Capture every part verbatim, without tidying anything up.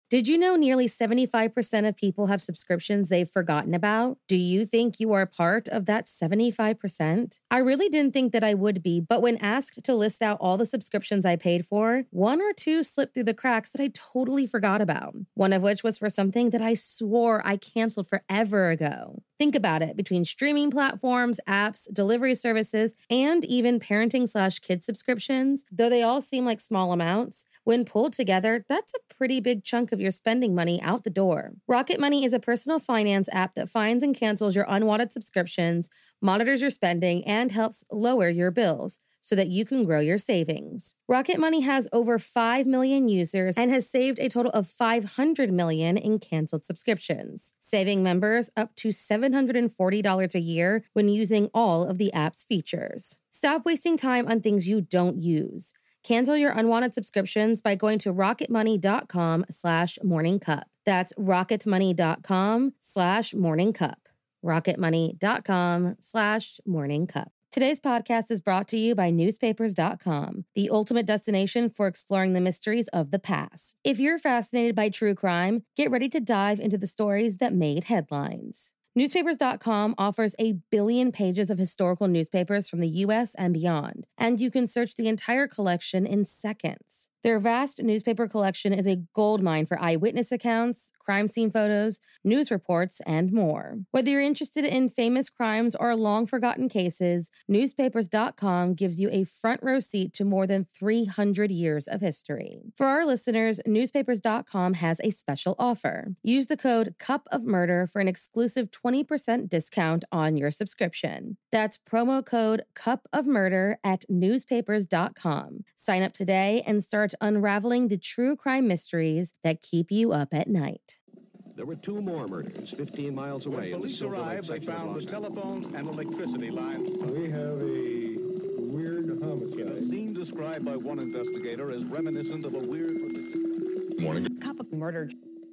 Did you know nearly seventy-five percent of people have subscriptions they've forgotten about? Do you think you are part of that seventy-five percent? I really didn't think that I would be, but when asked to list out all the subscriptions I paid for, one or two slipped through the cracks that I totally forgot about. One of which was for something that I swore I canceled forever ago. Think about it. Between streaming platforms, apps, delivery services, and even parenting slash kid subscriptions, though they all seem like small amounts, when pulled together, that's a pretty big chunk of your spending money out the door. Rocket Money is a personal finance app that finds and cancels your unwanted subscriptions, monitors your spending, and helps lower your bills so that you can grow your savings. Rocket Money has over five million users and has saved a total of five hundred million in canceled subscriptions, saving members up to seven hundred forty dollars a year when using all of the app's features. Stop wasting time on things you don't use. Cancel your unwanted subscriptions by going to rocketmoney.com slash morning cup. That's rocketmoney.com slash morning cup. rocketmoney.com slash morning cup. Today's podcast is brought to you by newspapers dot com, the ultimate destination for exploring the mysteries of the past. If you're fascinated by true crime, get ready to dive into the stories that made headlines. newspapers dot com offers a billion pages of historical newspapers from the U S and beyond, and you can search the entire collection in seconds. Their vast newspaper collection is a goldmine for eyewitness accounts, crime scene photos, news reports, and more. Whether you're interested in famous crimes or long-forgotten cases, newspapers dot com gives you a front row seat to more than three hundred years of history. For our listeners, newspapers dot com has a special offer. Use the code Cup of Murder for an exclusive twenty percent discount on your subscription. That's promo code Cup of Murder at newspapers dot com. Sign up today and start unraveling the true crime mysteries that keep you up at night. There were two more murders fifteen miles away. When police arrived, they found the telephones and electricity lines. We have a weird homicide. In a scene described by one investigator as reminiscent of a weird... Morning. Cup of Murder.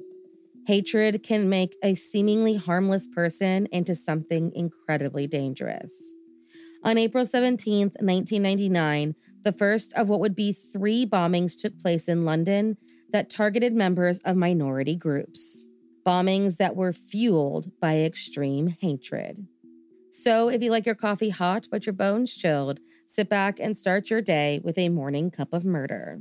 Hatred can make a seemingly harmless person into something incredibly dangerous. On April seventeenth, nineteen ninety-nine, the first of what would be three bombings took place in London that targeted members of minority groups. Bombings that were fueled by extreme hatred. So if you like your coffee hot but your bones chilled, sit back and start your day with a morning cup of murder.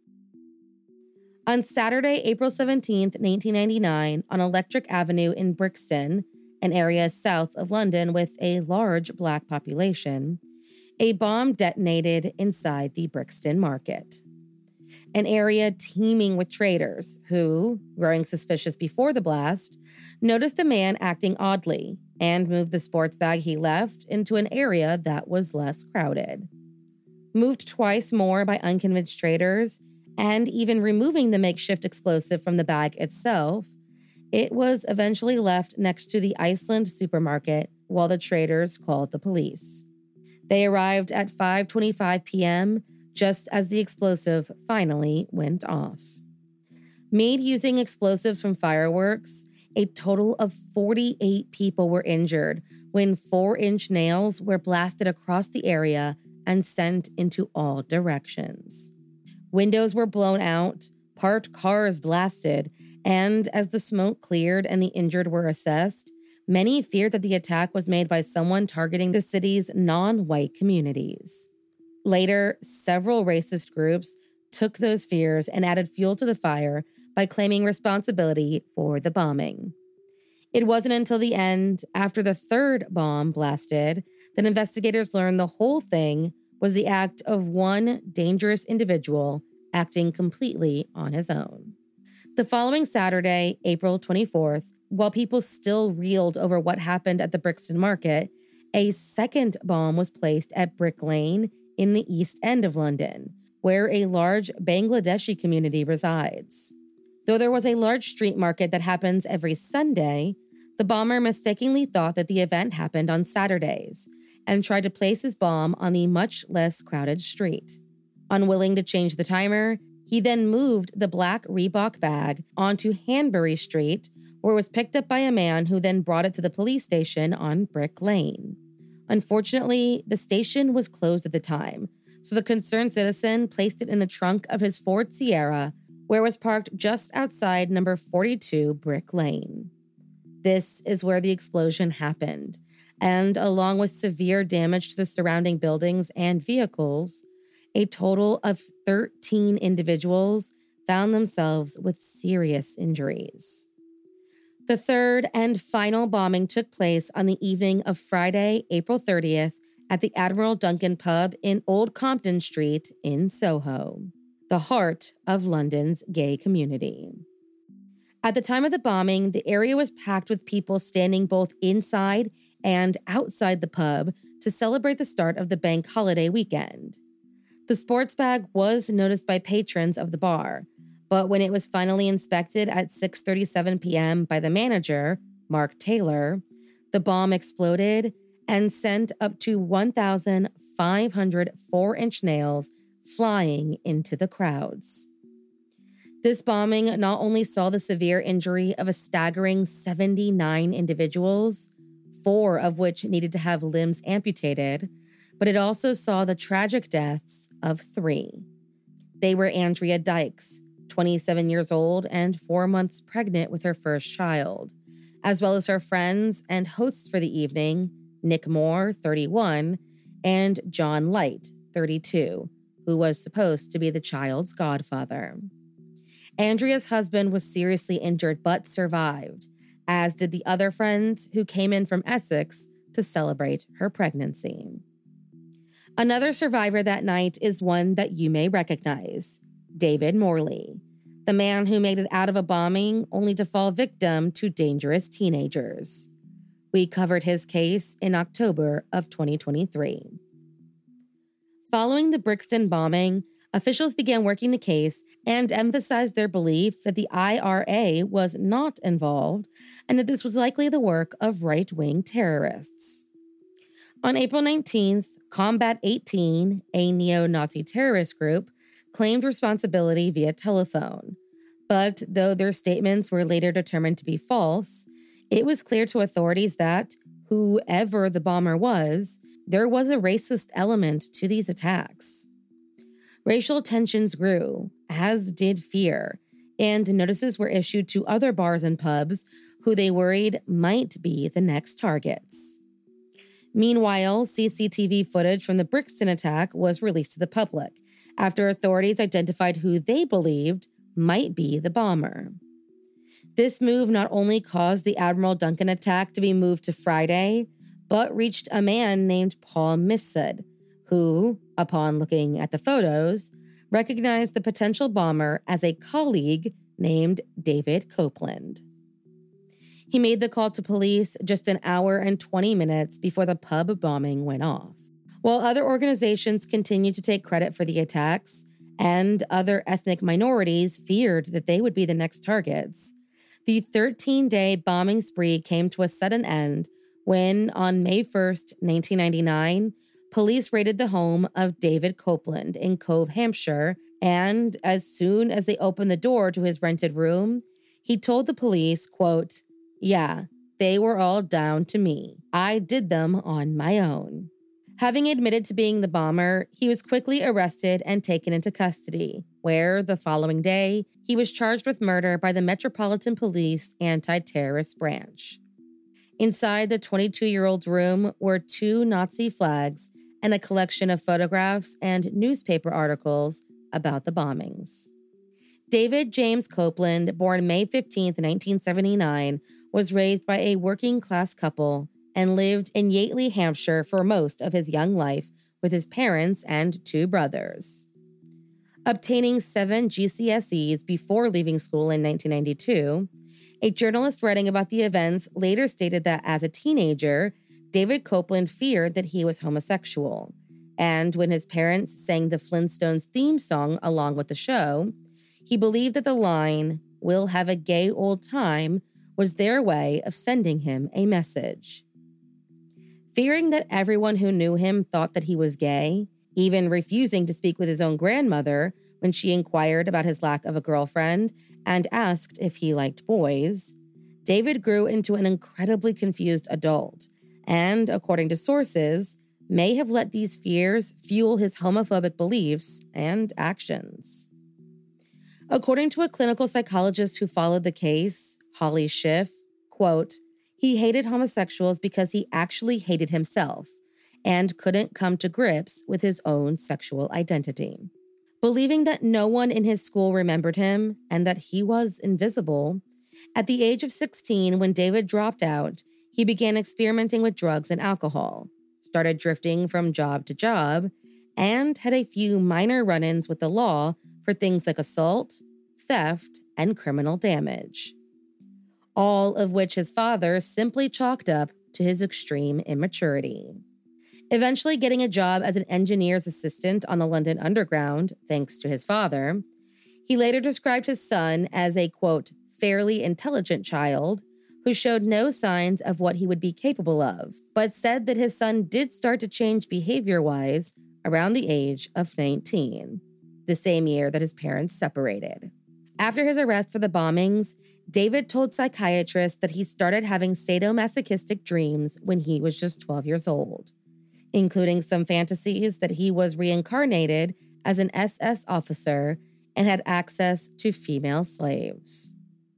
On Saturday, April seventeenth, nineteen ninety-nine, on Electric Avenue in Brixton, an area south of London with a large Black population, a bomb detonated inside the Brixton Market. An area teeming with traders who, growing suspicious before the blast, noticed a man acting oddly and moved the sports bag he left into an area that was less crowded. Moved twice more by unconvinced traders, and even removing the makeshift explosive from the bag itself, it was eventually left next to the Iceland supermarket while the traders called the police. They arrived at five twenty-five p.m., just as the explosive finally went off. Made using explosives from fireworks, a total of forty-eight people were injured when four-inch nails were blasted across the area and sent into all directions. Windows were blown out, parked cars blasted, and as the smoke cleared and the injured were assessed, many feared that the attack was made by someone targeting the city's non-white communities. Later, several racist groups took those fears and added fuel to the fire by claiming responsibility for the bombing. It wasn't until the end, after the third bomb blasted, that investigators learned the whole thing was the act of one dangerous individual acting completely on his own. The following Saturday, April twenty-fourth, while people still reeled over what happened at the Brixton Market, a second bomb was placed at Brick Lane in the East End of London, where a large Bangladeshi community resides. Though there was a large street market that happens every Sunday, the bomber mistakenly thought that the event happened on Saturdays and tried to place his bomb on the much less crowded street. Unwilling to change the timer, he then moved the black Reebok bag onto Hanbury Street, where it was picked up by a man who then brought it to the police station on Brick Lane. Unfortunately, the station was closed at the time, so the concerned citizen placed it in the trunk of his Ford Sierra, where it was parked just outside number forty-two Brick Lane. This is where the explosion happened, and along with severe damage to the surrounding buildings and vehicles, a total of thirteen individuals found themselves with serious injuries. The third and final bombing took place on the evening of Friday, April thirtieth, at the Admiral Duncan pub in Old Compton Street in Soho, the heart of London's gay community. At the time of the bombing, the area was packed with people standing both inside and outside the pub to celebrate the start of the bank holiday weekend. The sports bag was noticed by patrons of the bar, but when it was finally inspected at six thirty-seven p.m. by the manager, Mark Taylor, the bomb exploded and sent up to one thousand five hundred four-inch nails flying into the crowds. This bombing not only saw the severe injury of a staggering seventy-nine individuals, four of which needed to have limbs amputated, but it also saw the tragic deaths of three. They were Andrea Dykes, twenty-seven years old and four months pregnant with her first child, as well as her friends and hosts for the evening, Nick Moore, thirty-one, and John Light, thirty-two, who was supposed to be the child's godfather. Andrea's husband was seriously injured but survived, as did the other friends who came in from Essex to celebrate her pregnancy. Another survivor that night is one that you may recognize, David Morley, the man who made it out of a bombing only to fall victim to dangerous teenagers. We covered his case in October of twenty twenty-three. Following the Brixton bombing, officials began working the case and emphasized their belief that the I R A was not involved and that this was likely the work of right-wing terrorists. On April nineteenth, Combat eighteen, a neo-Nazi terrorist group, claimed responsibility via telephone. But though their statements were later determined to be false, it was clear to authorities that, whoever the bomber was, there was a racist element to these attacks. Racial tensions grew, as did fear, and notices were issued to other bars and pubs who they worried might be the next targets. Meanwhile, C C T V footage from the Brixton attack was released to the public after authorities identified who they believed might be the bomber. This move not only caused the Admiral Duncan attack to be moved to Friday, but reached a man named Paul Mifsud, who, upon looking at the photos, recognized the potential bomber as a colleague named David Copeland. He made the call to police just an hour and twenty minutes before the pub bombing went off. While other organizations continued to take credit for the attacks, and other ethnic minorities feared that they would be the next targets, the thirteen-day bombing spree came to a sudden end when, on May first, nineteen ninety-nine, police raided the home of David Copeland in Cove, Hampshire, and as soon as they opened the door to his rented room, he told the police, quote, "Yeah, they were all down to me. I did them on my own." Having admitted to being the bomber, he was quickly arrested and taken into custody, where, the following day, he was charged with murder by the Metropolitan Police Anti-Terrorist Branch. Inside the twenty-two-year-old's room were two Nazi flags and a collection of photographs and newspaper articles about the bombings. David James Copeland, born May fifteenth, nineteen seventy-nine, was raised by a working-class couple and lived in Yateley, Hampshire for most of his young life with his parents and two brothers. Obtaining seven G C S Es before leaving school in nineteen ninety-two, a journalist writing about the events later stated that as a teenager, David Copeland feared that he was homosexual, and when his parents sang the Flintstones theme song along with the show, he believed that the line, "We'll have a gay old time," was their way of sending him a message. Fearing that everyone who knew him thought that he was gay, even refusing to speak with his own grandmother when she inquired about his lack of a girlfriend and asked if he liked boys, David grew into an incredibly confused adult and, according to sources, may have let these fears fuel his homophobic beliefs and actions. According to a clinical psychologist who followed the case, Holly Schiff, quote, he hated homosexuals because he actually hated himself and couldn't come to grips with his own sexual identity. Believing that no one in his school remembered him and that he was invisible, at the age of sixteen, when David dropped out, he began experimenting with drugs and alcohol, started drifting from job to job, and had a few minor run-ins with the law for things like assault, theft, and criminal damage. All of which his father simply chalked up to his extreme immaturity. Eventually getting a job as an engineer's assistant on the London Underground, thanks to his father, he later described his son as a, quote, fairly intelligent child who showed no signs of what he would be capable of, but said that his son did start to change behavior-wise around the age of nineteen, the same year that his parents separated. After his arrest for the bombings, David told psychiatrists that he started having sadomasochistic dreams when he was just twelve years old, including some fantasies that he was reincarnated as an S S officer and had access to female slaves.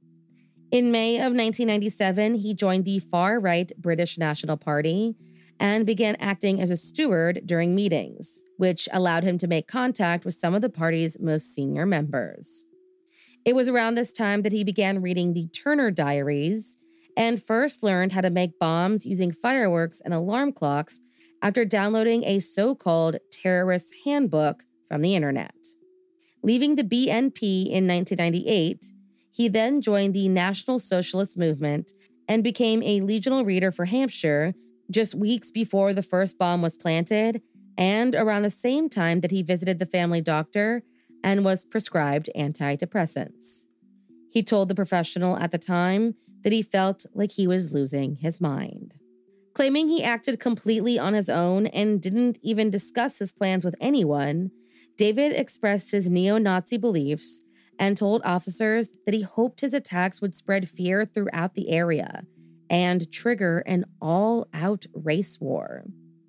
In May of nineteen ninety-seven, he joined the far-right British National Party and began acting as a steward during meetings, which allowed him to make contact with some of the party's most senior members. It was around this time that he began reading the Turner Diaries and first learned how to make bombs using fireworks and alarm clocks after downloading a so-called terrorist handbook from the internet. Leaving the B N P in nineteen ninety-eight, he then joined the National Socialist Movement and became a Legional Reader for Hampshire just weeks before the first bomb was planted and around the same time that he visited the family doctor and was prescribed antidepressants. He told the professional at the time that he felt like he was losing his mind. Claiming he acted completely on his own and didn't even discuss his plans with anyone, David expressed his neo-Nazi beliefs and told officers that he hoped his attacks would spread fear throughout the area and trigger an all-out race war.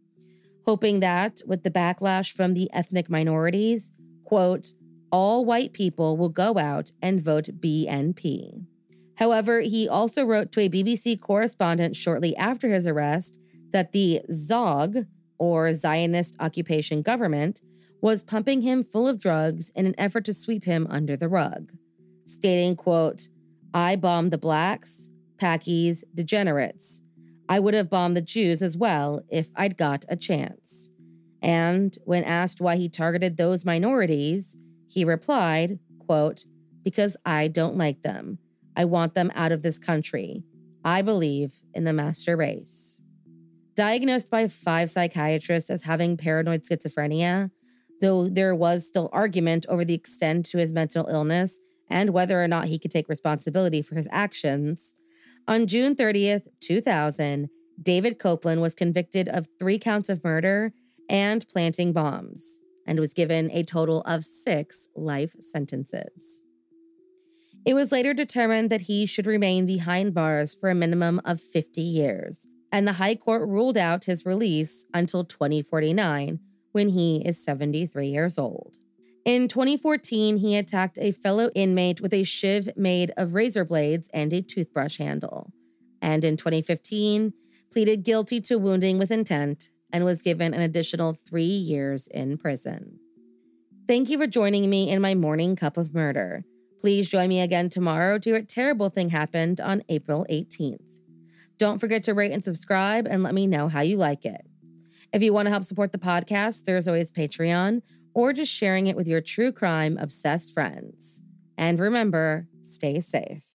Hoping that, with the backlash from the ethnic minorities, quote, all white people will go out and vote B N P. However, he also wrote to a B B C correspondent shortly after his arrest that the Zog, or Zionist Occupation Government, was pumping him full of drugs in an effort to sweep him under the rug, stating, quote, I bombed the blacks, Pakis, degenerates. I would have bombed the Jews as well if I'd got a chance. And when asked why he targeted those minorities, he replied, quote, because I don't like them. I want them out of this country. I believe in the master race. Diagnosed by five psychiatrists as having paranoid schizophrenia, though there was still argument over the extent to his mental illness and whether or not he could take responsibility for his actions, on June thirtieth, two thousand, David Copeland was convicted of three counts of murder and planting bombs, and was given a total of six life sentences. It was later determined that he should remain behind bars for a minimum of fifty years, and the High Court ruled out his release until twenty forty-nine, when he is seventy-three years old. In twenty fourteen, he attacked a fellow inmate with a shiv made of razor blades and a toothbrush handle, and in twenty fifteen, pleaded guilty to wounding with intent and was given an additional three years in prison. Thank you for joining me in my morning cup of murder. Please join me again tomorrow to hear a terrible thing happened on April eighteenth. Don't forget to rate and subscribe and let me know how you like it. If you want to help support the podcast, there's always Patreon, or just sharing it with your true crime obsessed friends. And remember, stay safe.